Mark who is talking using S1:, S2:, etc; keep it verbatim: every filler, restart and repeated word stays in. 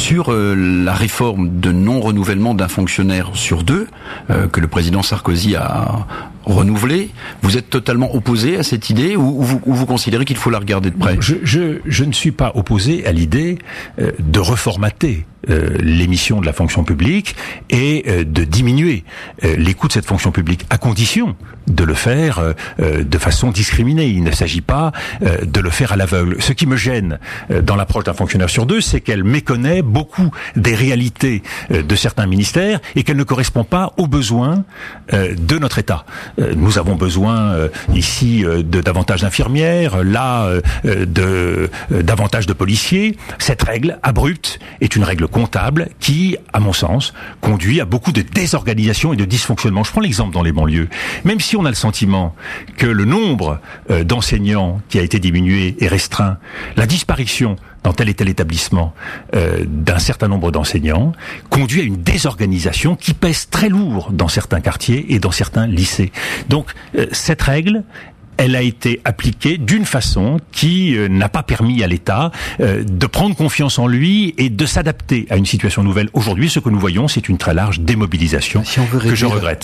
S1: sur euh, la réforme de non-renouvellement d'un fonctionnaire sur deux, euh, que le président Sarkozy a renouvelé. Vous êtes totalement opposé à cette idée ou, ou, vous, ou vous considérez qu'il faut la regarder de près?
S2: je, je, je ne suis pas opposé à l'idée euh, de reformater euh, les missions de la fonction publique et euh, de diminuer euh, les coûts de cette fonction publique, à condition de le faire euh, de façon discriminée. Il ne s'agit pas euh, de le faire à l'aveugle. Ce qui me gêne euh, dans l'approche d'un fonctionnaire sur deux, c'est qu'elle méconnaît beaucoup des réalités euh, de certains ministères et qu'elle ne correspond pas aux besoins euh, de notre État. Euh, nous avons besoin euh, ici euh, de davantage d'infirmières, là euh, de euh, davantage de policiers. Cette règle abrupte est une règle comptable qui, à mon sens, conduit à beaucoup de désorganisation et de dysfonctionnement. Je prends l'exemple dans les banlieues. Même si on a le sentiment que le nombre euh, d'enseignants qui a été diminué est restreint, la disparition dans tel et tel établissement euh, d'un certain nombre d'enseignants conduit à une désorganisation qui pèse très lourd dans certains quartiers et dans certains lycées. Donc euh, cette règle, elle a été appliquée d'une façon qui euh, n'a pas permis à l'État euh, de prendre confiance en lui et de s'adapter à une situation nouvelle. Aujourd'hui, ce que nous voyons, c'est une très large démobilisation
S1: si on veut réduire,
S2: que je regrette.